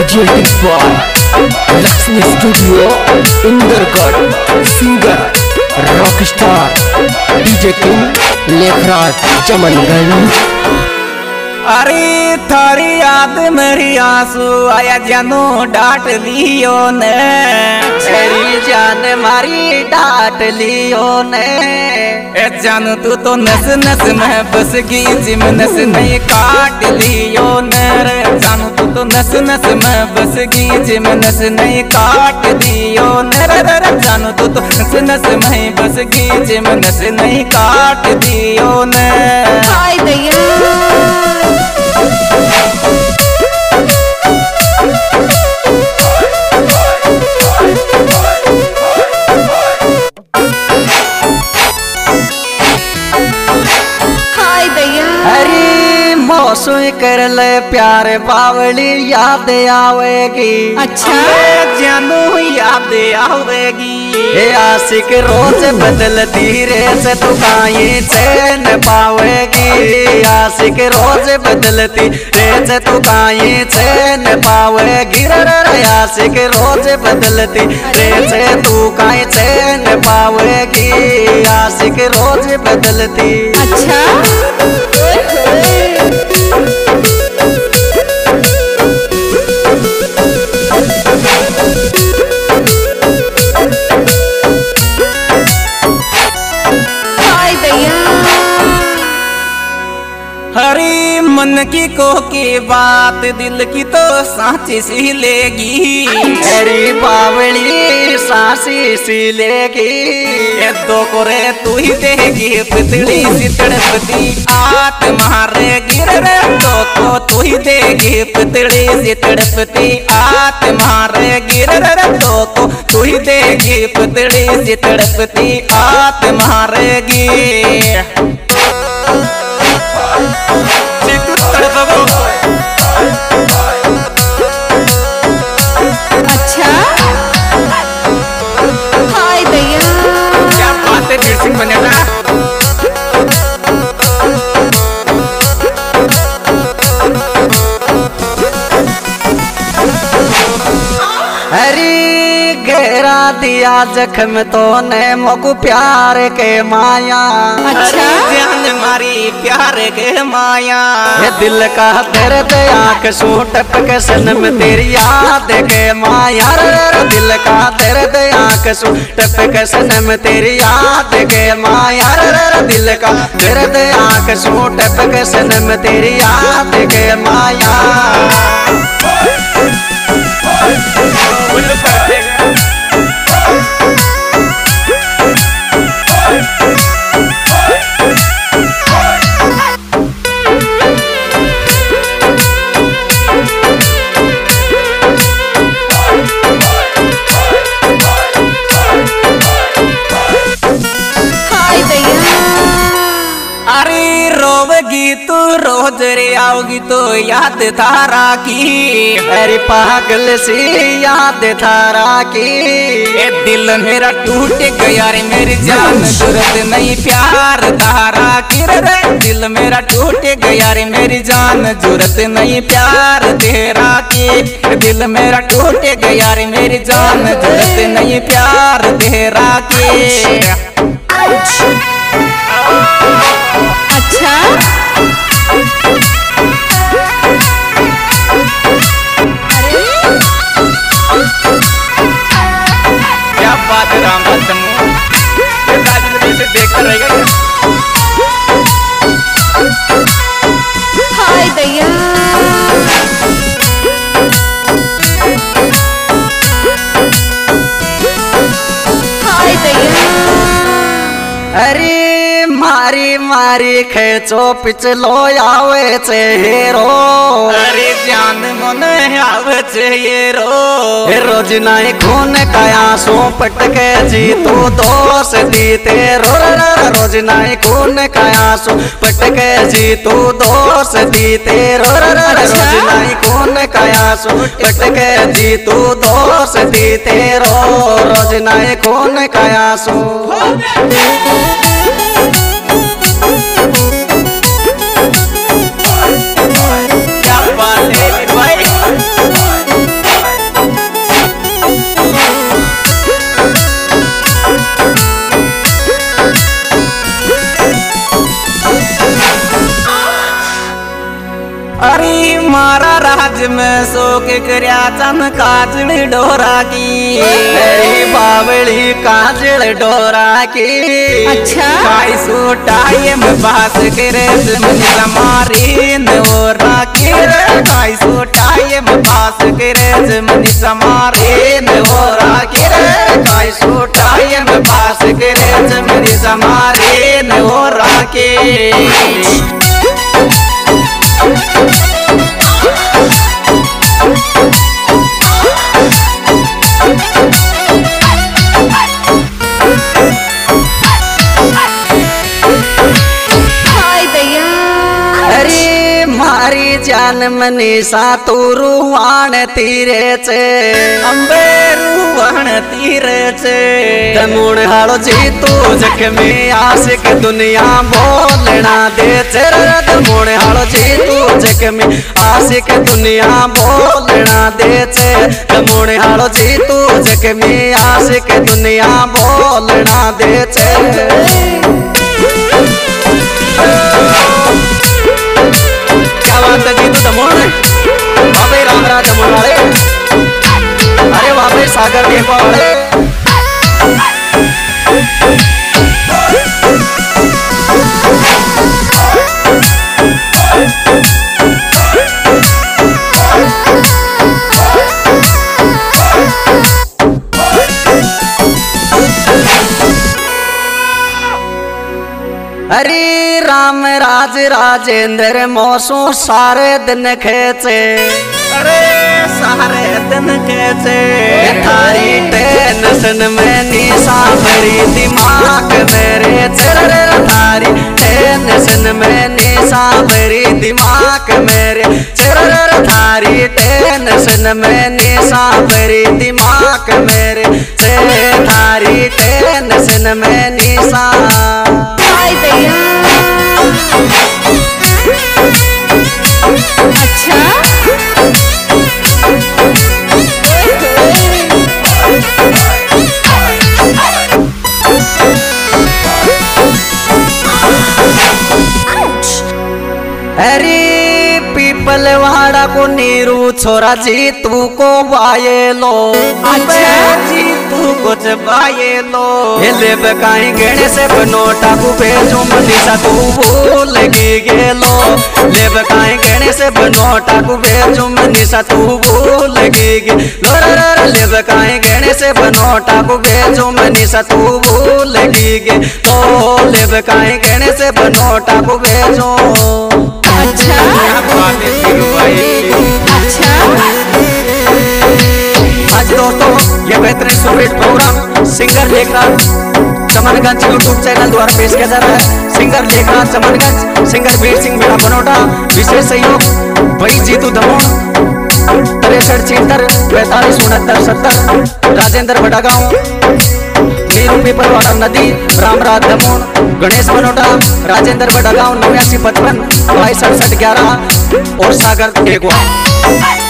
presented by Lakshmi Studio, Indergarh. Singer, Rockstar, DJ King, Lekhraj, Chamanganj. अरे थारी याद मेरी आंसू आया जानू डांट लियो ने, तेरी जान मारी डांट लियो ने। ए जानू तू तो नस नस में बस गई जिम नस नहीं काट लियो ने रे। जानू तू तो नस नस में बस गई जिम नस नहीं काट लियो ने रे रे। जानू तू तो नस नस में बस गई जिम नस नहीं काट दियो ने। हाय दैया मौसू कर ले प्यार बावली याद आवेगी। अच्छा जानू याद आवेगी। ये आशिक रोज बदलती रे से तू काई चैन पावेगी। आशिक रोज बदलती रे से तू काई चैन पावेगी। रे आशिक रोज बदलती रे से तू काई चैन पावेगी। आशिक रोज बदलती। अच्छा हरी मन की को की बात दिल की तो सांची सी लेगी। हरी बावली सांसी सी लेगी। ये दो कोरे तू ही देगी पितली सी तड़पती आत मारेगी रे। दो को तू ही देगी पितली सी तड़पती आत मारेगी रे। दो को तू ही देगी पितली सी तड़पती आत मारेगी। अच्छा हाय दैया क्या बात है वीर सिंह बनेगा। हरी गहरा दिया जख्म तो ने मोकू प्यार के माया। अच्छा जान मारी प्यार के माया। ये दिल का दर्द आँख सू टपक सनम तेरी याद के माया। दिल का दर्द आँख सू टपक सनम तेरी याद के माया। दिल का दर्द आँख सू टपक सनम तेरी याद के माया। रोवेगी तू रोज रे आओगी तो याद थारा की। अरे पागल सी याद थारा की। ये दिल मेरा टूट गया रे मेरी जान जरूरत नहीं प्यार तारा की। रे दिल मेरा टूट गया रे मेरी जान जरूरत नहीं प्यार तेरा की। दिल मेरा टूट गया रे मेरी जान जरूरत नहीं प्यार तेरा की। अच्छा क्या बात है राम से देखता रहेगा। हाय दैया हाय दैया अरे मारी मारी खेचो पिछलो आवे छे हेरो। अरे जान मन आवे छे हेरो। रोज नाई खून काया सो पटके जी तू दोष दी तेरो। रोज नाई खून काया सो पटके जी तू दोष दी तेरो। रोज नाई खून काया सो पटके जी तू दोष दी तेरो। रोज नाई खून काया सो। क्या बात है भाई। में सो के करया चन काजल डोरा की अरे बावली काजल डोरा की अच्छा। काई सोटाए में बास करे मन समारी नोरा की काई सोटाए में बास करे मन समारी नोरा की काई सोटाए में बास करे मन समारी नोरा की हाय दैया। अरे मारी जान मनीषा तू रुवाण तीरे चे अंबे रुवाण तीरे चे दमुण हालो जी तू जख्मी आशिक दुनिया बोलना दे चे दमुण हालो जी तू जख्मी आशिक दुनिया बोलना दे चे दमुण हालो जी तू जख्मी आशिक दुनिया बोलना दे चे क्या बात है जीतू दमोड़ बाबे रामराज दमोड़ वाले अरे बाबे सागर देखो वाले अरे राम राज राजेंद्र मौसू सारे दिन खेचे अरे सारे दिन खेचे थारी टेंशन में निशा भरी दिमाग मेरे चर थारी टेंशन में निशा भरी दिमाग मेरे चर थारी टेंशन में निशा भरी दिमाग मेरे से थारी टेंशन में निशा हाय दैया। अच्छा। अरे पीपलवाड़ा को नीरू छोरा जी तू को बाये लो अच्छा। जी तू कुछ बाये लो ले बकाई गणे से बनोटा को भेजो मनीषा तू भूल गे लो ले बकाई गणे से बनोटा को भेजो मनीषा तू भूल गे लो ले बकाई गणे से बनोटा को भेजो मनीषा तू भूल गे तो ले बकाई गणे से बनोटा को भेजो अच्छा। अच्छा। आज दोस्तों ये बेहतरीन superhit program singer Lekhraj Chamanganj YouTube channel द्वारा पेश किया जा रहा है। सिंगर लेखराज चमनगंज, सिंगर वीर सिंह मीणा बनोटा, विशेष सहयोग भाई जीतू दमोड़ 63 45 69 70 राजेंद्र बड़ागांव नीरू पीपलवाड़ा नदी रामराज दमोड़ गणेश बनोटा राजेंद्र बड़ागांव 89 55 22 67 11 और सागर टेगवा।